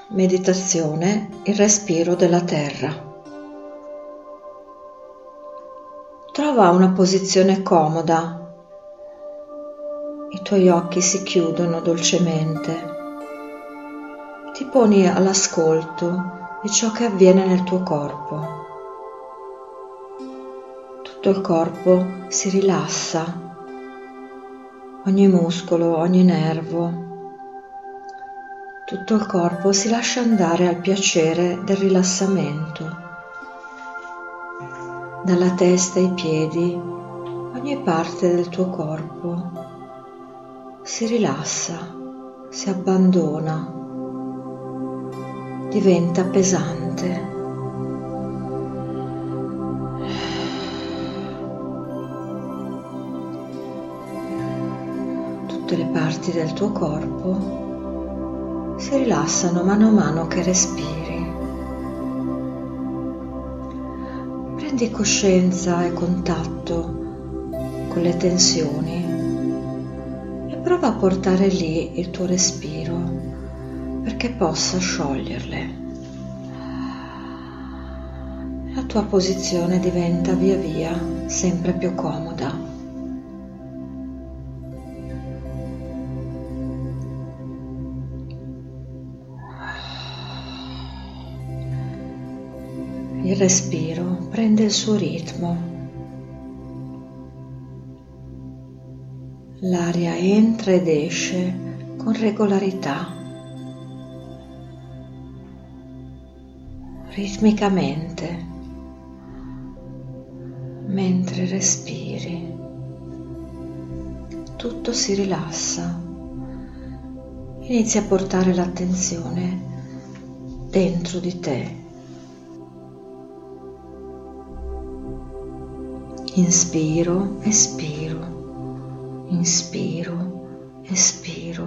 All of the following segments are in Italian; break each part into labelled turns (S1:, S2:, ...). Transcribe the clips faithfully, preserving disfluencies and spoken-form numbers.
S1: Meditazione, il respiro della terra. Trova una posizione comoda. I tuoi occhi si chiudono dolcemente. Ti poni all'ascolto di ciò che avviene nel tuo corpo. Tutto il corpo si rilassa, ogni muscolo, ogni nervo. Tutto il corpo si lascia andare al piacere del rilassamento. Dalla testa ai piedi, ogni parte del tuo corpo si rilassa, si abbandona, diventa pesante. Tutte le parti del tuo corpo si rilassano mano a mano che respiri. Prendi coscienza e contatto con le tensioni e prova a portare lì il tuo respiro perché possa scioglierle. La tua posizione diventa via via sempre più comoda. Il respiro prende il suo ritmo. L'aria entra ed esce con regolarità, ritmicamente, mentre respiri. Tutto si rilassa. Inizia a portare l'attenzione dentro di te. Inspiro, espiro, inspiro, espiro.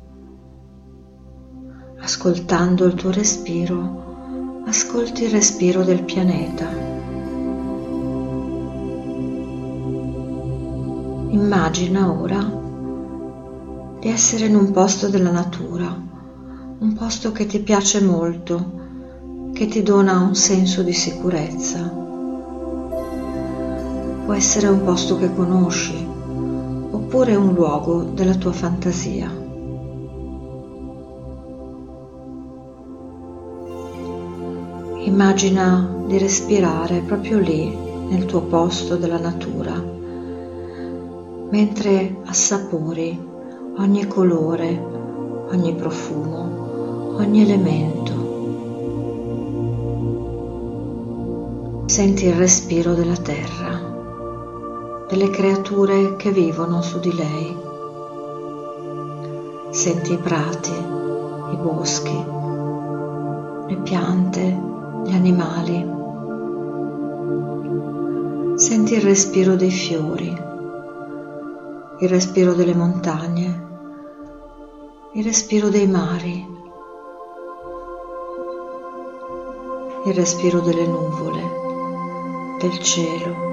S1: Ascoltando il tuo respiro, ascolti il respiro del pianeta. Immagina ora di essere in un posto della natura, un posto che ti piace molto, che ti dona un senso di sicurezza. Può essere un posto che conosci, oppure un luogo della tua fantasia. Immagina di respirare proprio lì, nel tuo posto della natura, mentre assapori ogni colore, ogni profumo, ogni elemento. Senti il respiro della terra, delle creature che vivono su di lei. Senti i prati, i boschi, le piante, gli animali. Senti il respiro dei fiori, il respiro delle montagne, il respiro dei mari, il respiro delle nuvole, del cielo.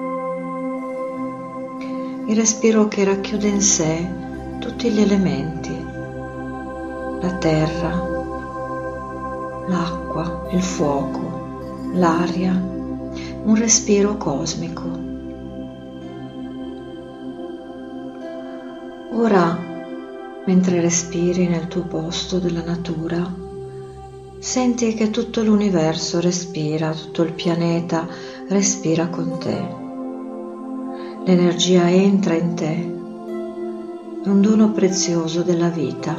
S1: Il respiro che racchiude in sé tutti gli elementi, la terra, l'acqua, il fuoco, l'aria, un respiro cosmico. Ora, mentre respiri nel tuo posto della natura, senti che tutto l'universo respira, tutto il pianeta respira con te. L'energia entra in te, è un dono prezioso della vita.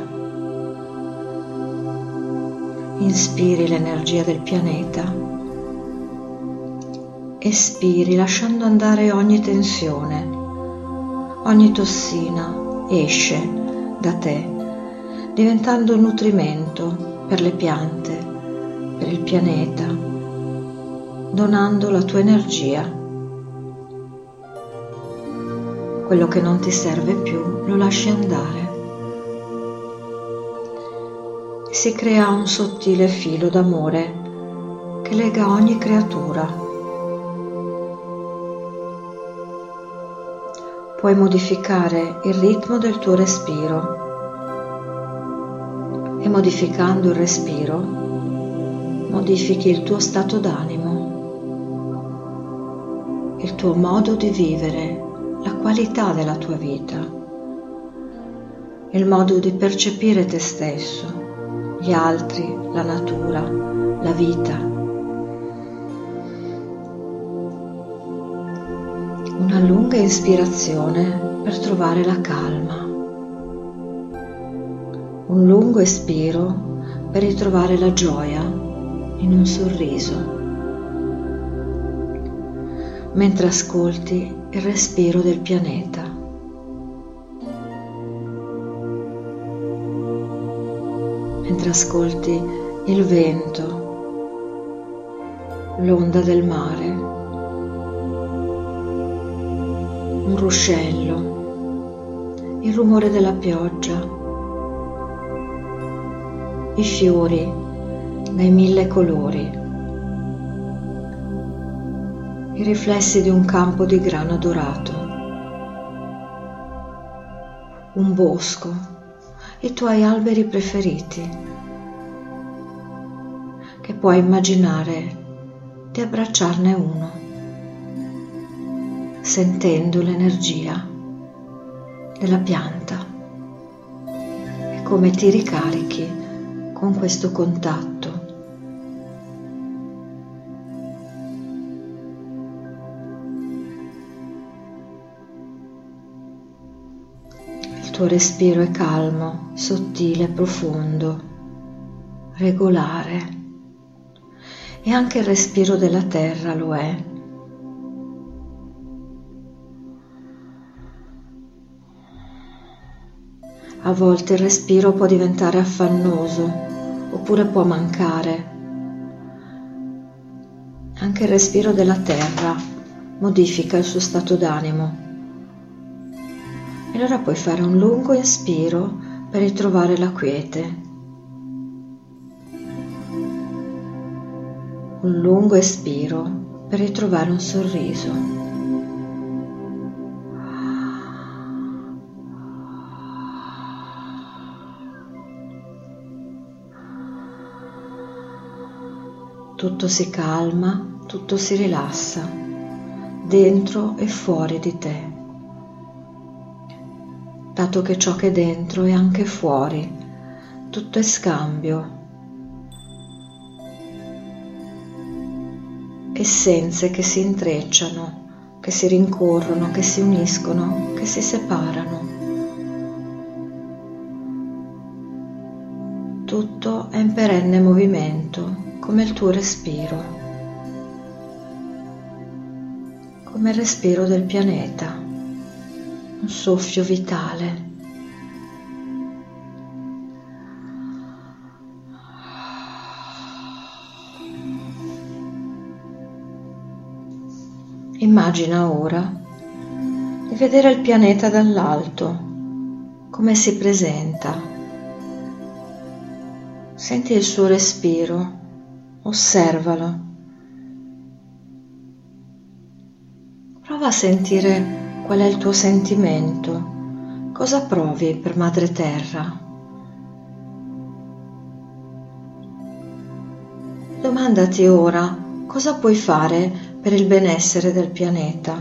S1: Inspiri l'energia del pianeta, espiri lasciando andare ogni tensione, ogni tossina esce da te, diventando nutrimento per le piante, per il pianeta, donando la tua energia. Quello che non ti serve più lo lasci andare. Si crea un sottile filo d'amore che lega ogni creatura. Puoi modificare il ritmo del tuo respiro e modificando il respiro modifichi il tuo stato d'animo, il tuo modo di vivere, la qualità della tua vita, il modo di percepire te stesso, gli altri, la natura, la vita. Una lunga ispirazione per trovare la calma, un lungo espiro per ritrovare la gioia in un sorriso, mentre ascolti il respiro del pianeta. Mentre ascolti il vento, l'onda del mare, un ruscello, il rumore della pioggia, i fiori dai mille colori, i riflessi di un campo di grano dorato, un bosco, i tuoi alberi preferiti, che puoi immaginare di abbracciarne uno, sentendo l'energia della pianta e come ti ricarichi con questo contatto. Il tuo respiro è calmo, sottile, profondo, regolare, e anche il respiro della terra lo è. A volte il respiro può diventare affannoso oppure può mancare. Anche il respiro della terra modifica il suo stato d'animo. E allora puoi fare un lungo inspiro per ritrovare la quiete, un lungo espiro per ritrovare un sorriso. Tutto si calma, tutto si rilassa, dentro e fuori di te, dato che ciò che è dentro è anche fuori, tutto è scambio, essenze che si intrecciano, che si rincorrono, che si uniscono, che si separano. Tutto è in perenne movimento, come il tuo respiro, come il respiro del pianeta, un soffio vitale. Immagina ora di vedere il pianeta dall'alto, come si presenta. Senti il suo respiro. Osservalo. Prova a sentire qual è il tuo sentimento, cosa provi per Madre Terra. Domandati ora cosa puoi fare per il benessere del pianeta.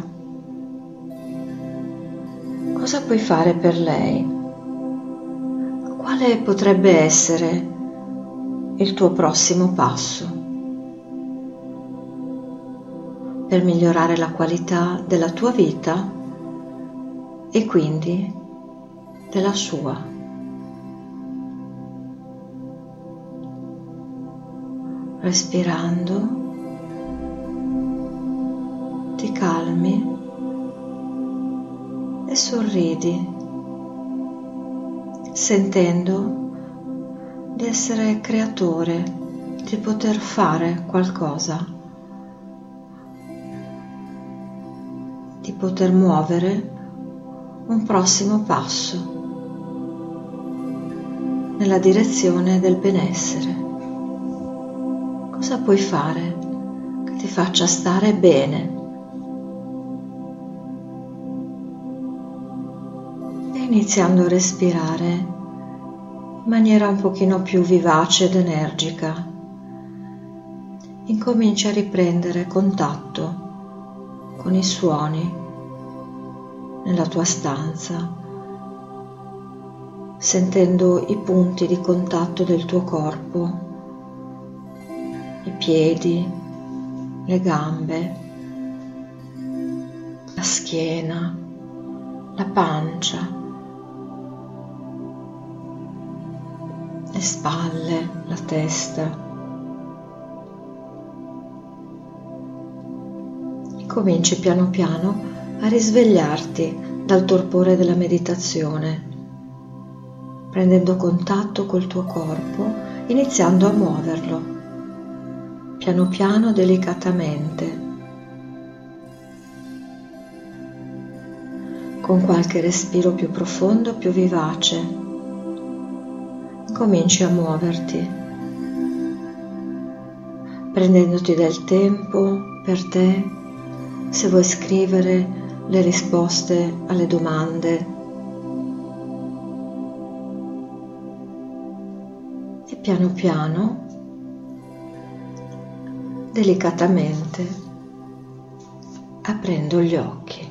S1: Cosa puoi fare per lei? Quale potrebbe essere il tuo prossimo passo per migliorare la qualità della tua vita e quindi della sua. Respirando, ti calmi e sorridi, sentendo di essere creatore, di poter fare qualcosa, di poter muovere un prossimo passo nella direzione del benessere. Cosa puoi fare che ti faccia stare bene? E iniziando a respirare, maniera un pochino più vivace ed energica. Incomincia a riprendere contatto con i suoni nella tua stanza, sentendo i punti di contatto del tuo corpo, i piedi, le gambe, la schiena, la pancia, le spalle, la testa. Cominci piano piano a risvegliarti dal torpore della meditazione, prendendo contatto col tuo corpo, iniziando a muoverlo, piano piano, delicatamente, con qualche respiro più profondo, più vivace. Cominci a muoverti, prendendoti del tempo per te, se vuoi scrivere le risposte alle domande, e piano piano, delicatamente, aprendo gli occhi.